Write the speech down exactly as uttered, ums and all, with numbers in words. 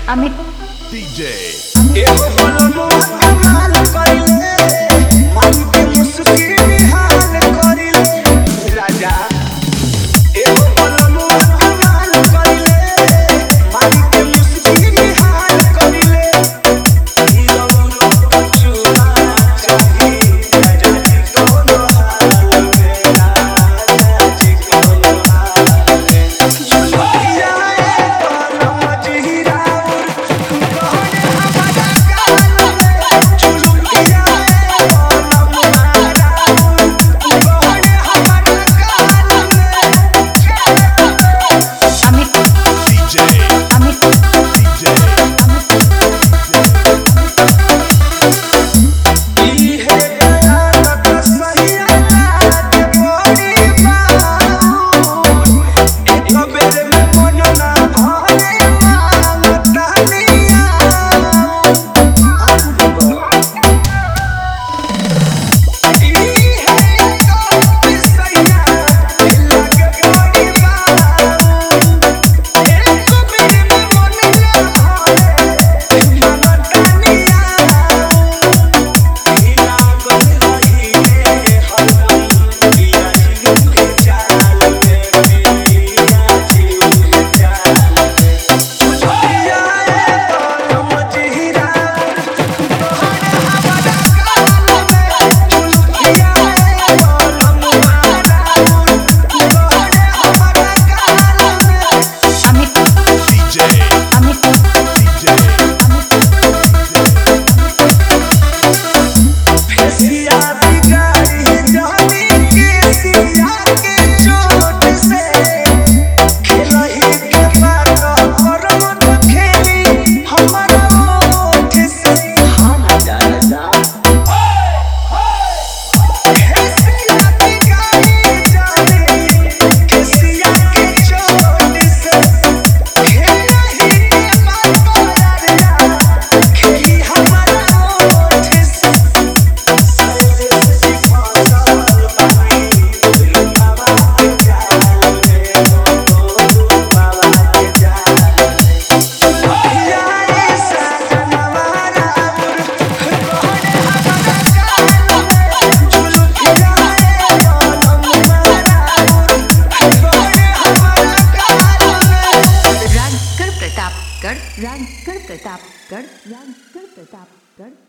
Amit DJ एगो बलमुआ कमाल कइले मन के मुस्की निहाल करिले राजा एगो बलमुआ कमाल कइले मन के मुस्की निहाल करिले हीरो चुमा चाही राजा जी कोनो हाल में राजा जी कोनो हाल में झुलकिया बलम जीरा राजगढ़ प्रतापगढ़ राजगढ़ प्रतापगढ़ राजगढ़ प्रतापगढ़